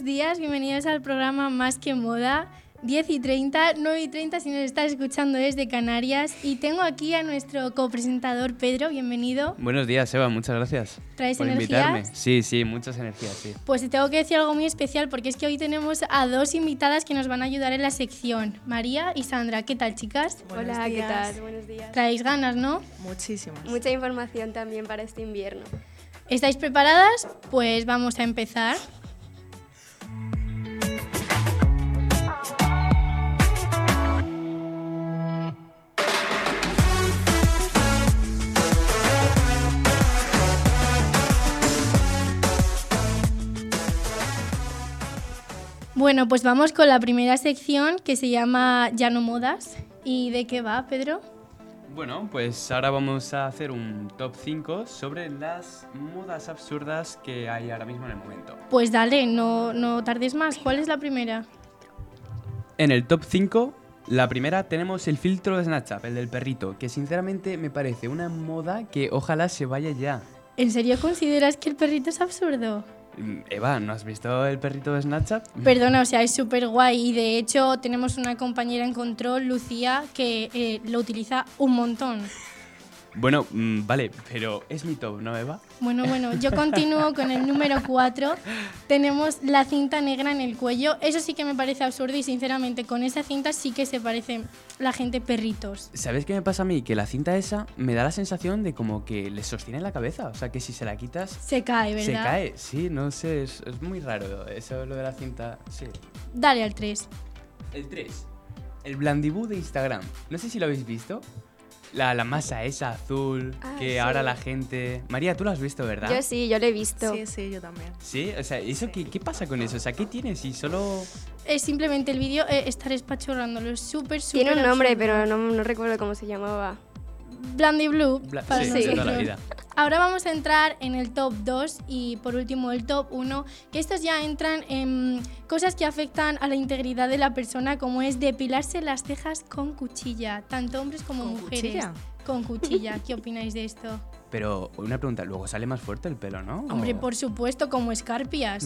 buenos días, bienvenidos al programa Más que Moda, 10:30, 9:30 si nos estás escuchando desde Canarias. Y tengo aquí a nuestro copresentador Pedro, bienvenido. Buenos días, Eva, muchas gracias. ¿Traes por energías? invitarme. Sí, muchas energías, sí. Pues te tengo que decir algo muy especial porque es que hoy tenemos a dos invitadas que nos van a ayudar en la sección, María y Sandra. ¿Qué tal, chicas? Hola, ¿qué tal? Buenos días. Traéis ganas, ¿no? Muchísimas. Mucha información también para este invierno. ¿Estáis preparadas? Pues vamos a empezar. Bueno, pues vamos con la primera sección que se llama Ya no modas. ¿Y de qué va, Pedro? Bueno, pues ahora vamos a hacer un top 5 sobre las modas absurdas que hay ahora mismo en el momento. Pues dale, no tardes más. ¿Cuál es la primera? En el top 5, la primera tenemos el filtro de Snapchat, el del perrito, que sinceramente me parece una moda que ojalá se vaya ya. ¿En serio consideras que el perrito es absurdo? Eva, ¿no has visto el perrito de Snapchat? Perdona, o sea, es súper guay y de hecho tenemos una compañera en control, Lucía, que lo utiliza un montón. Bueno, vale, pero es mi top, ¿no, Eva? Bueno, yo continúo con el número 4. Tenemos la cinta negra en el cuello. Eso sí que me parece absurdo y sinceramente con esa cinta sí que se parece la gente perritos. ¿Sabes qué me pasa a mí? Que la cinta esa me da la sensación de como que le sostiene la cabeza. O sea, que si se la quitas... Se cae, ¿verdad? Se cae, sí, no sé, es muy raro eso, lo de la cinta, sí. Dale al 3. El 3, el Blandibú de Instagram. No sé si lo habéis visto. La masa esa azul, que sí. ahora la gente... María, tú lo has visto, ¿verdad? Yo sí, yo lo he visto. Sí, yo también. Sí, o sea, ¿eso qué pasa con eso? O sea, ¿qué tienes? Si solo... Es simplemente el vídeo, estar espachorrándolo. Es súper Tiene un nombre, absurdo. pero no recuerdo cómo se llamaba. Blandy Blue. para Sí, Sí. de toda la nosotros. vida. Ahora vamos a entrar en el top 2 y por último el top 1, que estos ya entran en cosas que afectan a la integridad de la persona, como es depilarse las cejas con cuchilla, tanto hombres como ¿Con mujeres. cuchilla? Con cuchilla. ¿Qué opináis de esto? Pero una pregunta, luego sale más fuerte el pelo, ¿no? Hombre, ¿O- por supuesto, como escarpias.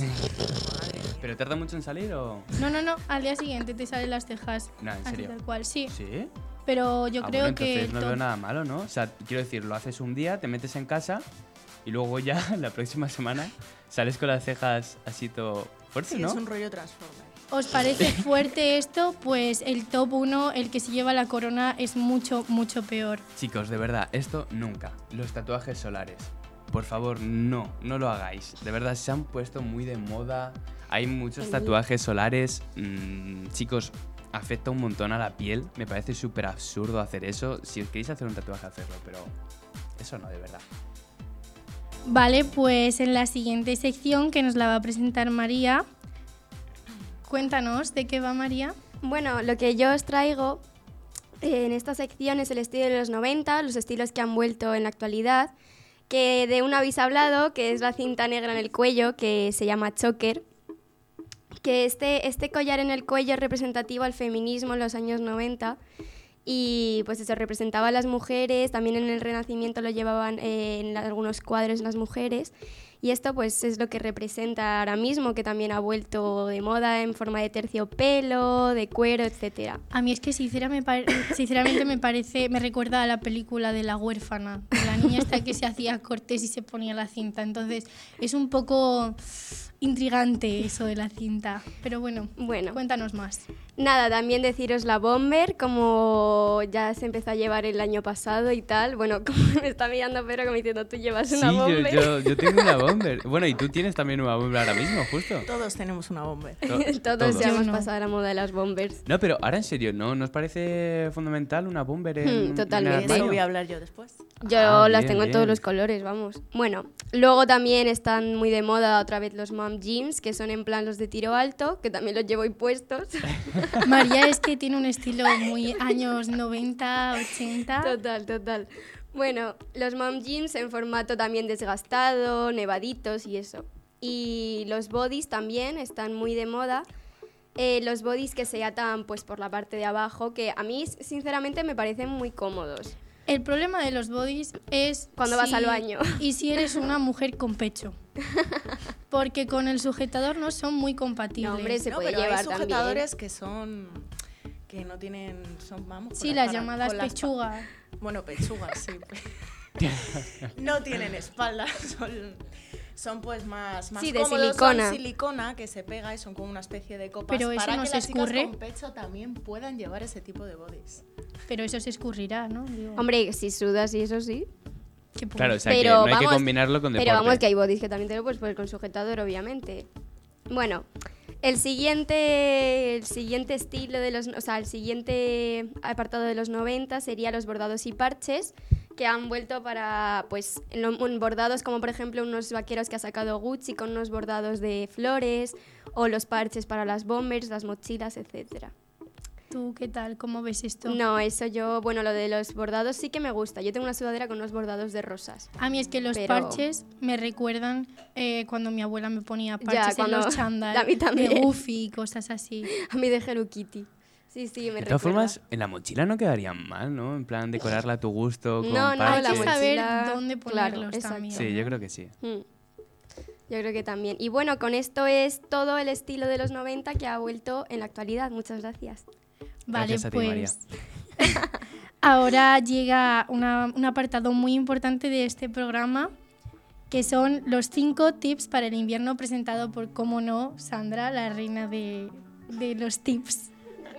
¿Pero tarda mucho en salir o...? No, al día siguiente te salen las cejas. No, ¿en Así serio? tal cual, sí. ¿Sí? Pero yo creo bueno, que entonces no veo nada malo, ¿no? O sea, quiero decir, lo haces un día, te metes en casa y luego ya la próxima semana sales con las cejas así todo fuerte, Sí, ¿no? es un rollo Transformer. ¿Os parece fuerte esto? Pues el top 1, el que se lleva la corona, es mucho, mucho peor. Chicos, de verdad, esto nunca. Los tatuajes solares. Por favor, no lo hagáis. De verdad, se han puesto muy de moda. Hay muchos tatuajes solares. Chicos, afecta un montón a la piel. Me parece súper absurdo hacer eso. Si os queréis hacer un tatuaje, hacerlo, pero eso no, de verdad. Vale, pues en la siguiente sección que nos la va a presentar María. Cuéntanos, ¿de qué va María? Bueno, lo que yo os traigo en esta sección es el estilo de los 90, los estilos que han vuelto en la actualidad, que de uno habéis hablado, que es la cinta negra en el cuello, que se llama choker, que este collar en el cuello es representativo al feminismo en los años 90 y pues eso representaba a las mujeres, también en el Renacimiento lo llevaban en algunos cuadros las mujeres. Y esto pues es lo que representa ahora mismo, que también ha vuelto de moda en forma de terciopelo, de cuero, etcétera. A mí es que sinceramente me recuerda a la película de La huérfana, de la niña esta que se hacía cortes y se ponía la cinta. Entonces es un poco intrigante eso de la cinta. Pero bueno, cuéntanos más. Nada, también deciros la bomber, como ya se empezó a llevar el año pasado y tal. Bueno, como me está mirando Pedro como diciendo, tú llevas una bomber. Yo tengo una bomber. Bueno, y tú tienes también una bomber ahora mismo, justo. Todos tenemos una bomber. Todos ya Yo hemos no. pasado a la moda de las bombers. No, pero ahora en serio, ¿no os parece fundamental una bomber en Totalmente. en el De eso armario? voy a hablar yo después. Yo las bien, tengo en bien. todos los colores, vamos. Bueno, luego también están muy de moda otra vez los mom jeans, que son en plan los de tiro alto, que también los llevo ahí puestos. María es que tiene un estilo muy años 90, 80. Total. Bueno, los mom jeans en formato también desgastado, nevaditos y eso. Y los bodies también están muy de moda. Los bodies que se atan pues por la parte de abajo, que a mí sinceramente me parecen muy cómodos. El problema de los bodies es Cuando vas al baño. Y si eres una mujer con pecho. Porque con el sujetador no son muy compatibles. No, hombre, se No, puede pero hay llevar sujetadores que son... que no tienen... son, vamos, con Sí, las espalda- llamadas con la pechugas. Bueno, pechugas, sí. No tienen espalda, son pues más Sí, de cómodos, silicona. son silicona que se pega y son como una especie de copas Pero eso para no que se las chicas escurre. con pecho también puedan llevar ese tipo de bodies. Pero eso se escurrirá, ¿no? Digo, Hombre, si sudas y eso sí. que puede. Claro, o sea Pero que no hay vamos- que combinarlo con deporte. Pero vamos, que hay bodies que también te lo puedes poner con sujetador, obviamente. Bueno, el siguiente estilo de los... O sea, el siguiente apartado de los 90 sería los bordados y parches, que han vuelto para, pues, en bordados como, por ejemplo, unos vaqueros que ha sacado Gucci con unos bordados de flores, o los parches para las bombers, las mochilas, etcétera. ¿Tú qué tal? ¿Cómo ves esto? No, eso yo... Bueno, lo de los bordados sí que me gusta. Yo tengo una sudadera con unos bordados de rosas. A mí es que los Pero- parches me recuerdan cuando mi abuela me ponía parches cuando- en los chándal a mí de también. Goofy y cosas así. A mí de Hello Kitty. Sí, me De recuerda. todas formas, en la mochila no quedarían mal, ¿no? En plan, decorarla a tu gusto con No, no, Hay la que parches. saber mochila, dónde claro, ponerlos exacto. también. Sí, yo creo que sí. Mm. Yo creo que también. Y bueno, con esto es todo el estilo de los 90 que ha vuelto en la actualidad. Muchas gracias. Vale, Gracias a ti, María. pues ahora llega un apartado muy importante de este programa, que son los 5 tips para el invierno, presentado por, cómo no, Sandra, la reina de los tips.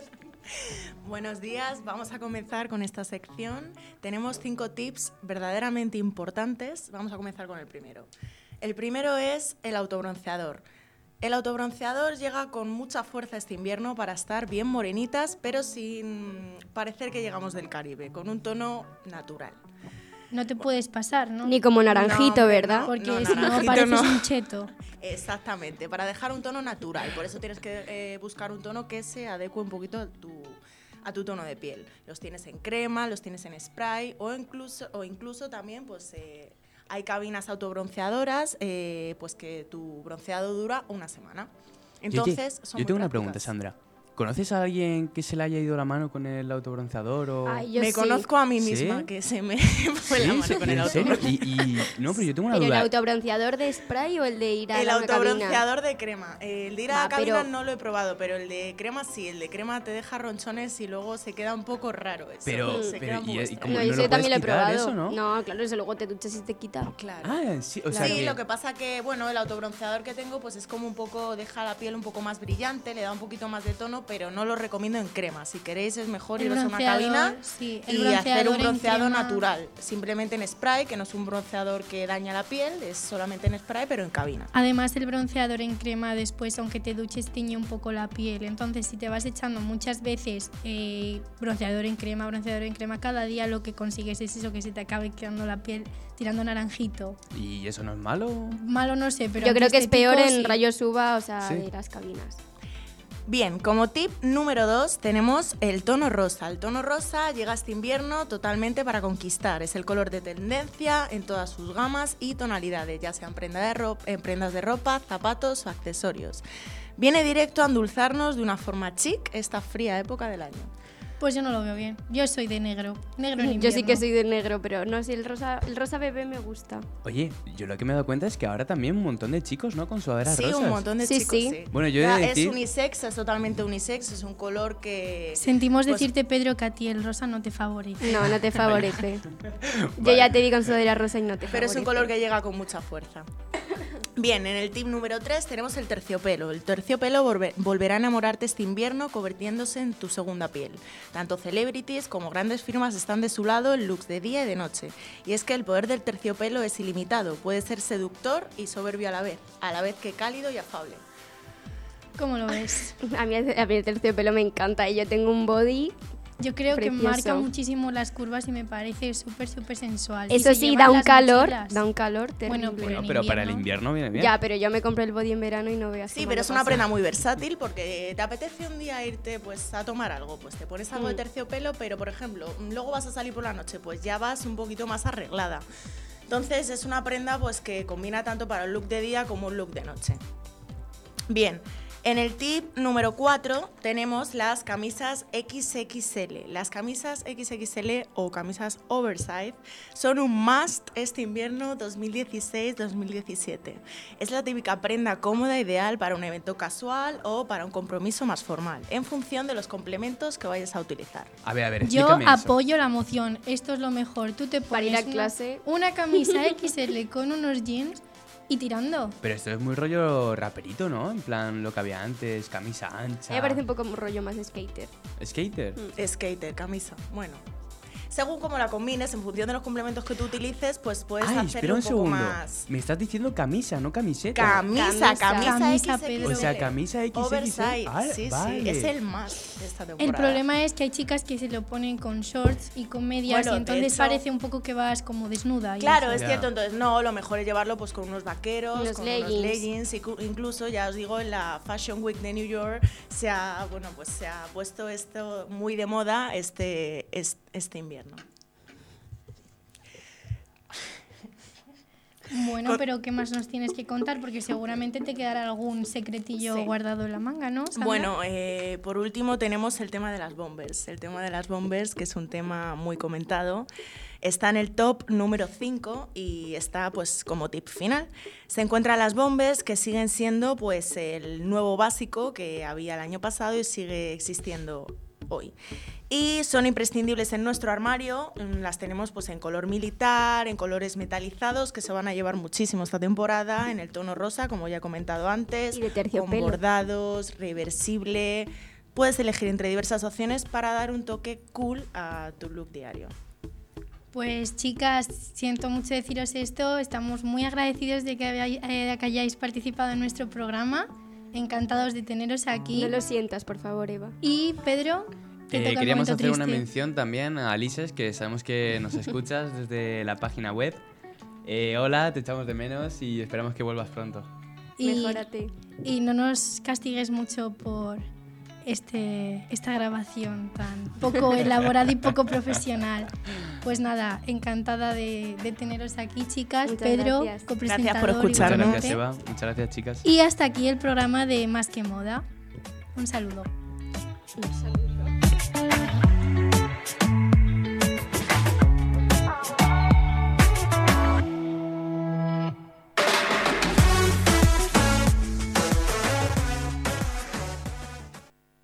Buenos días, vamos a comenzar con esta sección. Tenemos 5 tips verdaderamente importantes. Vamos a comenzar con el primero. El primero es el autobronceador. El autobronceador llega con mucha fuerza este invierno para estar bien morenitas, pero sin parecer que llegamos del Caribe, con un tono natural. No te puedes pasar, ¿no? Ni como naranjito, No, ¿verdad? no. Porque si no naranjito pareces no. un cheto. Exactamente, para dejar un tono natural. Por eso tienes que buscar un tono que se adecue un poquito a tu tono de piel. Los tienes en crema, los tienes en spray o incluso también pues hay cabinas autobronceadoras pues que tu bronceado dura una semana. Entonces, son yo muy tengo una prácticas. pregunta, Sandra. ¿Conoces a alguien que se le haya ido la mano con el autobronceador? O... Ay, yo Me sí. conozco a mí ¿Sí? misma que se me fue la mano con el ¿En serio? autobronceador. No, pero yo tengo una ¿Pero el duda. autobronceador de spray o el de ir a El una cabina? autobronceador de crema. El de ir a Va, la cabina pero- no lo he probado, pero el de crema sí. El de crema te deja ronchones y luego se queda un poco raro eso. Pero- se queda un poco ¿y extraño. cómo No, no yo lo ese también lo he puedes quitar probado. eso, no? Claro, eso luego te duchas y te quita. Claro. Ah, sí, o sea Sí, que... lo que pasa que, bueno, el autobronceador que tengo pues es como un poco, deja la piel un poco más brillante, le da un poquito más de tono, pero no lo recomiendo en crema. Si queréis es mejor El iros a una bronceador, cabina sí, el y hacer bronceador un en bronceado crema. natural. Simplemente en spray, que no es un bronceador que daña la piel, es solamente en spray, pero en cabina. Además, el bronceador en crema después, aunque te duches, tiñe un poco la piel. Entonces, si te vas echando muchas veces bronceador en crema, cada día lo que consigues es eso, que se te acabe quedando la piel tirando naranjito. ¿Y eso no es malo? Malo no sé, pero Yo creo que es peor en antiestético, sí. rayos UVA, o sea, Sí. de las cabinas. Bien, como tip número 2 tenemos el tono rosa. El tono rosa llega este invierno totalmente para conquistar. Es el color de tendencia en todas sus gamas y tonalidades, ya sean prendas de ropa, zapatos o accesorios. Viene directo a endulzarnos de una forma chic esta fría época del año. Pues yo no lo veo bien. Yo soy de negro. Negro en Yo sí que invierno. soy de negro, pero no, si el rosa bebé me gusta. Oye, yo lo que me he dado cuenta es que ahora también un montón de chicos, ¿no? Con sudaderas Sí, rosas. un montón de Sí, chicos, sí. sí. Bueno, yo he de Ya, decir- es unisex, es totalmente unisex, es un color que... Sentimos pues, decirte, Pedro, que a ti el rosa no te favorece. No, no te favorece. Yo Vale. ya te vi con sudadera rosa y no te favorece. Pero es un color que llega con mucha fuerza. Bien, en el tip número 3 tenemos el terciopelo. El terciopelo volverá a enamorarte este invierno convirtiéndose en tu segunda piel. Tanto celebrities como grandes firmas están de su lado en looks de día y de noche. Y es que el poder del terciopelo es ilimitado. Puede ser seductor y soberbio a la vez que cálido y afable. ¿Cómo lo ves? A mí el terciopelo me encanta y yo tengo un body. Yo creo Precioso. que marca muchísimo las curvas y me parece súper, súper sensual. Y Eso se sí, llevan da un las calor, mochilas. da un calor terrible. Bueno, Bueno, en pero para el invierno. invierno viene bien. Ya, pero yo me compro el body en verano y no veo así. Sí, pero es una prenda muy versátil porque te apetece un día irte pues a tomar algo, pues te pones algo de terciopelo, pero por ejemplo, luego vas a salir por la noche, pues ya vas un poquito más arreglada. Entonces es una prenda pues que combina tanto para un look de día como un look de noche. Bien, En el tip número 4 tenemos las camisas XXL. Las camisas XXL o camisas oversize son un must este invierno 2016-2017. Es la típica prenda cómoda ideal para un evento casual o para un compromiso más formal, en función de los complementos que vayas a utilizar. A ver, Yo explícame eso. apoyo la moción. Esto es lo mejor. Tú te Para ir pones a clase. una camisa XL con unos jeans y tirando. Pero esto es muy rollo raperito, ¿no? En plan, lo que había antes, camisa A ancha. mí me parece un poco un rollo más skater. ¿Skater? Skater, camisa. Bueno, según cómo la combines, en función de los complementos que tú utilices, pues puedes Ay, hacerlo espera un un poco segundo. más... Me estás diciendo camisa, no camiseta. Camisa Camisa, XXL. Pedro. O sea, camisa XXL. Oversize, Ah, sí, vale. sí, es el más de esta temporada. El problema es que hay chicas que se lo ponen con shorts y con medias Bueno, y de entonces hecho- parece un poco que vas como desnuda. y Claro, eso. es Ya. cierto, entonces no, lo mejor es llevarlo pues con unos vaqueros, Unos con leggings. unos leggings, incluso ya os digo, en la Fashion Week de New York se ha puesto esto muy de moda este invierno. Bueno, pero ¿qué más nos tienes que contar? Porque seguramente te quedará algún secretillo Sí. guardado en la manga, ¿no, Sandra? Bueno, por último tenemos el tema de las bombers. El tema de las bombers, que es un tema muy comentado, está en el top número 5 y está pues como tip final. Se encuentran las bombers, que siguen siendo pues el nuevo básico que había el año pasado y sigue existiendo hoy. Y son imprescindibles en nuestro armario, las tenemos pues en color militar, en colores metalizados que se van a llevar muchísimo esta temporada, en el tono rosa, como ya he comentado antes, Y de con terciopelo. bordados, reversible. Puedes elegir entre diversas opciones para dar un toque cool a tu look diario. Pues chicas, siento mucho deciros esto, estamos muy agradecidos de que hayáis participado en nuestro programa, encantados de teneros aquí. No lo sientas, por favor, Eva. Y Pedro, te toca el Queríamos momento hacer una triste. mención también a Alices, que sabemos que nos escuchas desde la página web. Hola, te echamos de menos y esperamos que vuelvas pronto. Y, Mejórate. y no nos castigues mucho por esta grabación tan poco elaborada y poco profesional. Pues nada, encantada de teneros aquí, chicas. Muchas Pedro, gracias. copresentador. Gracias por Muchas escucharnos. gracias, Eva. Muchas gracias, chicas. Y hasta aquí el programa de Más que Moda. Un saludo. Un saludo.